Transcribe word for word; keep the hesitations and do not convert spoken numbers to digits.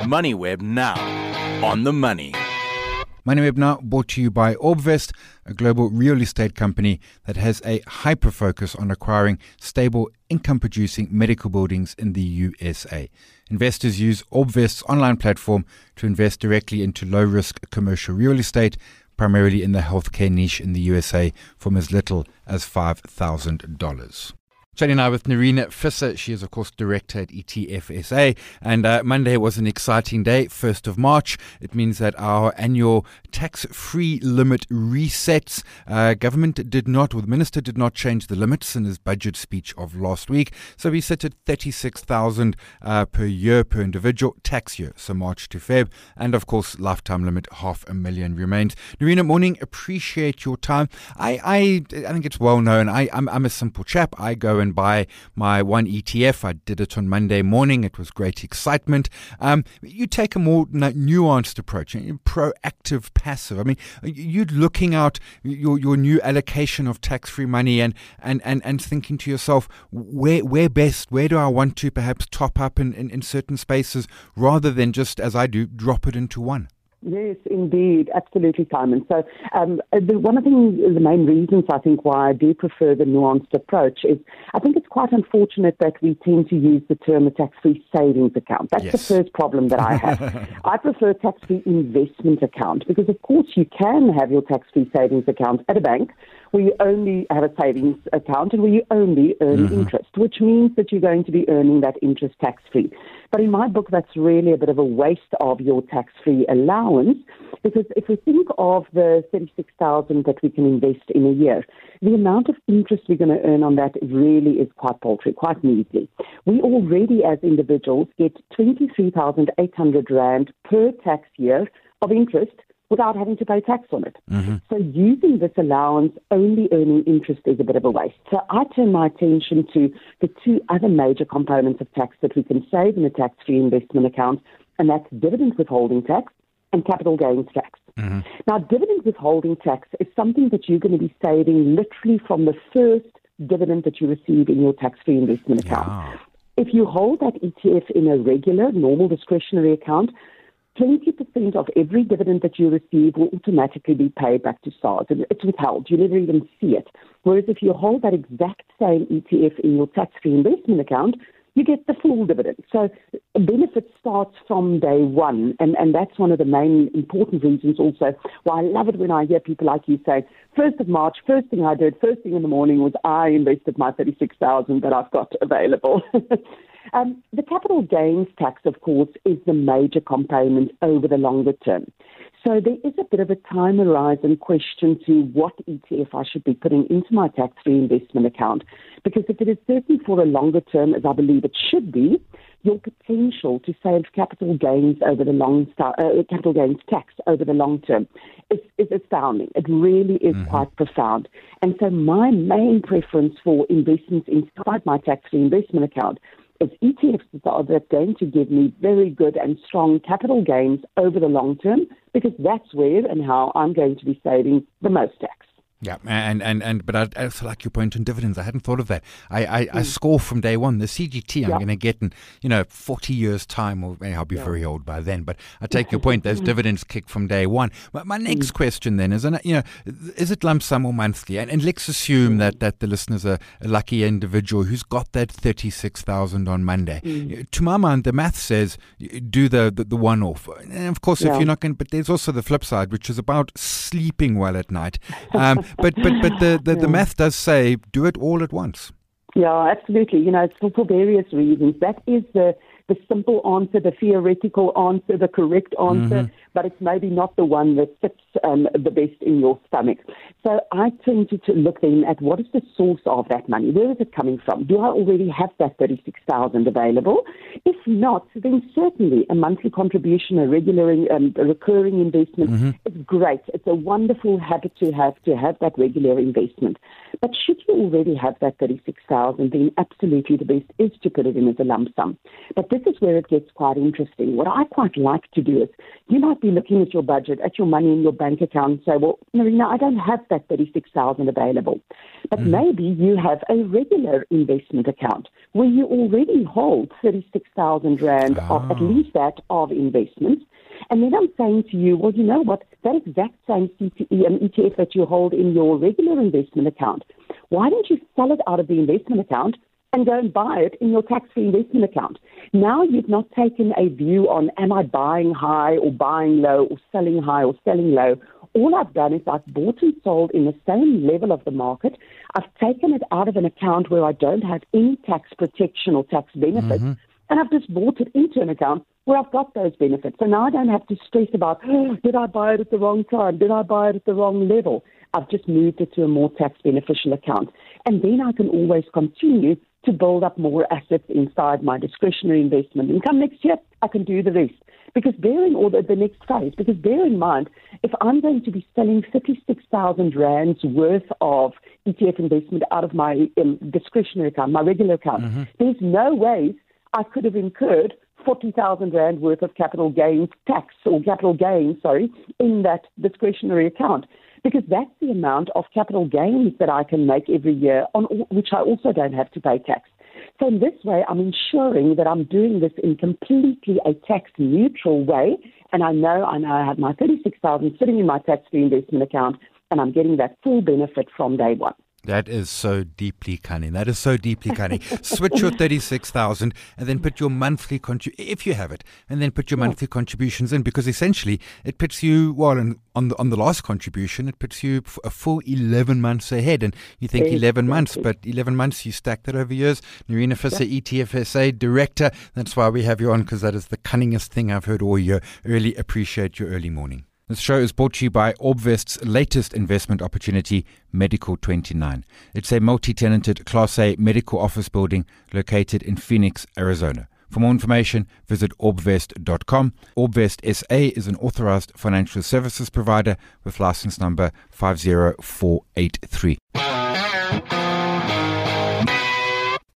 MoneyWeb now. On the money. MoneyWeb now brought to you by Orbvest, a global real estate company that has a hyper focus on acquiring stable income-producing medical buildings in the U S A. Investors use Orbvest's online platform to invest directly into low-risk commercial real estate, primarily in the healthcare niche in the U S A, from as little as five thousand dollars. Chatting now with Nerina Visser. She is, of course, director at E T F S A. And uh, Monday was an exciting day, first of March. It means that our annual tax-free limit resets. Uh, government did not, or the minister did not change the limits in his budget speech of last week. So we set at thirty-six thousand dollars uh, per year per individual tax year, so March to Feb. And, of course, lifetime limit, half a million remains. Nerina, morning. Appreciate your time. I I, I think it's well known. I, I'm, I'm a simple chap. I go and buy my one E T F. I did it on Monday morning. It was great excitement. Um, you take a more nuanced approach, proactive, passive. I mean, you're looking out your your new allocation of tax-free money and and, and, and thinking to yourself, where where best, where do I want to perhaps top up in, in, in certain spaces rather than just, as I do, drop it into one? Yes, indeed. Absolutely, Simon. So um, the, one of the, the main reasons I think why I do prefer the nuanced approach is I think it's quite unfortunate that we tend to use the term a tax-free savings account. That's yes. the first problem that I have. I prefer tax-free investment account because, of course, you can have your tax-free savings account at a bank where you only have a savings account and where you only earn mm-hmm. interest, which means that you're going to be earning that interest tax-free. But in my book, that's really a bit of a waste of your tax-free allowance because if we think of the thirty-six thousand dollars that we can invest in a year, the amount of interest we're going to earn on that really is quite paltry, quite measly. We already, as individuals, get twenty-three thousand eight hundred rand per tax year of interest without having to pay tax on it. Mm-hmm. So using this allowance, only earning interest is a bit of a waste. So I turn my attention to the two other major components of tax that we can save in a tax-free investment account, and that's dividend withholding tax and capital gains tax. Mm-hmm. Now, dividend withholding tax is something that you're going to be saving literally from the first dividend that you receive in your tax-free investment account. Yeah. If you hold that E T F in a regular, normal discretionary account, twenty percent of every dividend that you receive will automatically be paid back to SARS. And it's withheld. You never even see it. Whereas if you hold that exact same E T F in your tax-free investment account, you get the full dividend. So the benefit starts from day one. And, and that's one of the main important reasons also why I love it when I hear people like you say, first of March, first thing I did, first thing in the morning was I invested my thirty-six thousand dollars that I've got available. Um, the capital gains tax, of course, is the major component over the longer term. So there is a bit of a time horizon question to what E T F I should be putting into my tax-free investment account. Because if it is certainly for a longer term, as I believe it should be, your potential to save capital gains over the long uh, capital gains tax over the long term is, is astounding. It really is mm-hmm. quite profound. And so my main preference for investments inside my tax-free investment account is E T Fs that are going to give me very good and strong capital gains over the long term, because that's where and how I'm going to be saving the most tax. Yeah, and, and, and but I also like your point on dividends. I hadn't thought of that. I, I, mm. I score from day one. The C G T I'm yeah. going to get in, you know, forty years' time, or I'll be yeah. very old by then. But I take your point. Those dividends kick from day one. But my next mm. question then is, you know, is it lump sum or monthly? And, and let's assume mm. that, that the listener's a, a lucky individual who's got that thirty-six thousand on Monday. Mm. To my mind, the math says do the, the, the one-off. And of course, yeah. if you're not going, but there's also the flip side, which is about sleeping well at night. Um, But but but the, the, yeah. the math does say do it all at once. Yeah, absolutely. You know, it's for, for various reasons. That is the the simple answer, the theoretical answer, the correct answer, mm-hmm. but it's maybe not the one that fits um, the best in your stomach. So I tend to, to look then at what is the source of that money? Where is it coming from? Do I already have that thirty-six thousand available? If not, then certainly a monthly contribution, a regular, um, a recurring investment mm-hmm. is great. It's a wonderful habit to have, to have that regular investment. But should you already have that thirty-six thousand, then absolutely the best is to put it in as a lump sum. But this this is where it gets quite interesting. What I quite like to do is, you might be looking at your budget, at your money in your bank account and say, well, Nerina, I don't have that thirty-six thousand available. But mm. maybe you have a regular investment account where you already hold thirty-six thousand Rand oh. of at least that of investments. And then I'm saying to you, well, you know what, that exact same C T E and E T F that you hold in your regular investment account, why don't you sell it out of the investment account and go and buy it in your tax-free investment account? Now you've not taken a view on, am I buying high or buying low or selling high or selling low? All I've done is I've bought and sold in the same level of the market. I've taken it out of an account where I don't have any tax protection or tax benefits, mm-hmm. and I've just bought it into an account where I've got those benefits. So now I don't have to stress about, oh, did I buy it at the wrong time? Did I buy it at the wrong level? I've just moved it to a more tax beneficial account. And then I can always continue to build up more assets inside my discretionary investment income. Next year, I can do the rest. Because bear in order the next phase, because bear in mind, if I'm going to be selling thirty-six thousand rands worth of E T F investment out of my um, discretionary account, my regular account, mm-hmm. there's no way I could have incurred forty thousand rand worth of capital gains tax or capital gains, sorry, in that discretionary account. Because that's the amount of capital gains that I can make every year, on which I also don't have to pay tax. So in this way, I'm ensuring that I'm doing this in completely a tax-neutral way, and I know I know I have my thirty-six thousand sitting in my tax-free investment account, and I'm getting that full benefit from day one. That is so deeply cunning. That is so deeply cunning. Switch your thirty-six thousand and then put your monthly, contribution, if you have it, and then put your yeah. monthly contributions in, because essentially it puts you, well, and on the, on the last contribution, it puts you a full eleven months ahead. And you think exactly. eleven months, but eleven months, you stack that over years. Nerina Visser, yeah. E T F S A Director. That's why we have you on, because that is the cunningest thing I've heard all year. Really appreciate your early morning. This show is brought to you by Orbvest's latest investment opportunity, Medical twenty-nine. It's a multi-tenanted Class A medical office building located in Phoenix, Arizona. For more information, visit orbvest dot com. Orbvest S A is an authorized financial services provider with license number five zero four eight three.